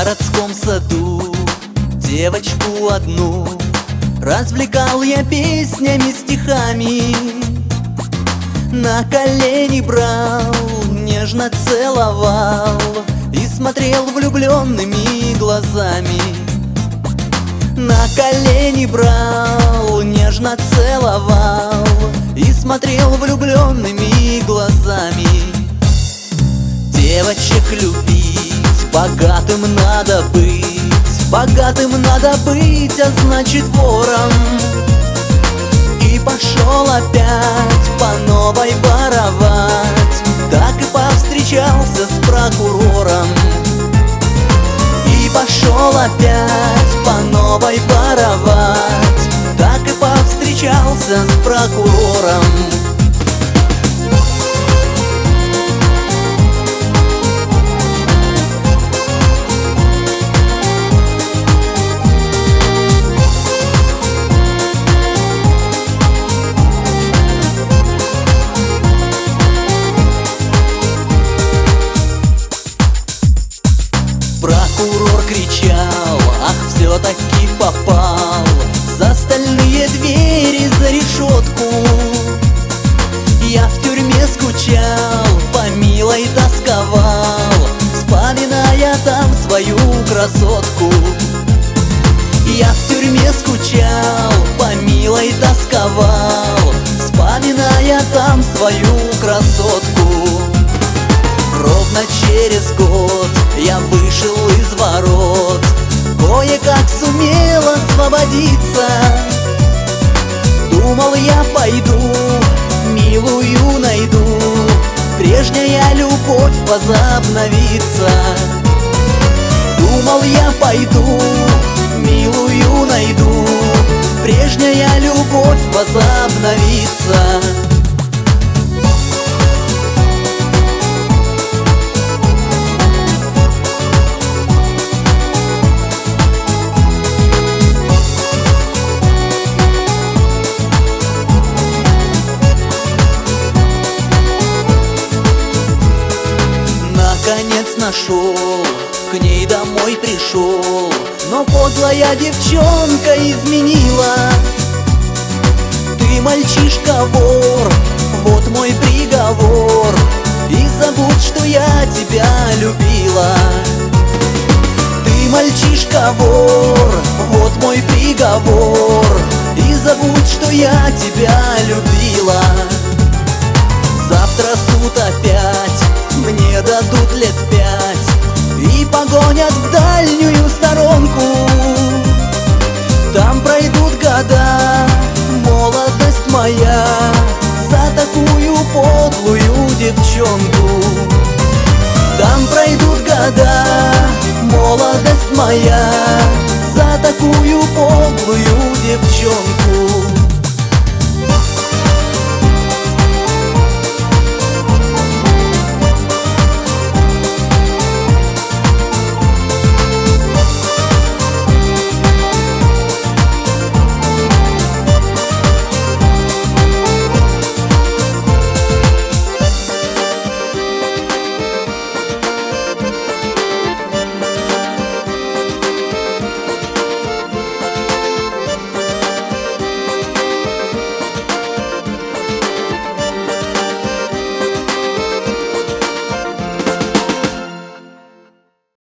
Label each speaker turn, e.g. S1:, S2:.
S1: городском саду девочку одну развлекал я песнями, стихами. На колени брал, нежно целовал и смотрел влюбленными глазами. На колени брал, нежно целовал и смотрел влюбленными глазами. Девочек любить, богатым надо быть, богатым надо быть, а значит вором. И пошел опять по новой воровать, так и повстречался с прокурором. И пошел опять по новой воровать, так и повстречался с прокурором. Прокурор кричал, ах, все-таки попал за стальные двери, за решетку. Я в тюрьме скучал, по милой тосковал, вспоминая там свою красотку. Я в тюрьме скучал, по милой тосковал, вспоминая там свою красотку. Ровно через год я вышел из ворот, кое-как сумел освободиться. Думал, я пойду, милую найду, прежняя любовь возобновится. Думал, я пойду, милую найду, прежняя любовь возобновится. Наконец нашел, к ней домой пришел, но подлая девчонка изменила. Ты мальчишка-вор, вот мой приговор, и забудь, что я тебя любила. Ты мальчишка-вор, вот мой приговор, и забудь, что я тебя любила. Завтра суд опять, мне дадут лет 5 и погонят в дальнюю сторонку. Там пройдут года, молодость моя, за такую подлую девчонку. Там пройдут года, молодость моя, за такую подлую девчонку.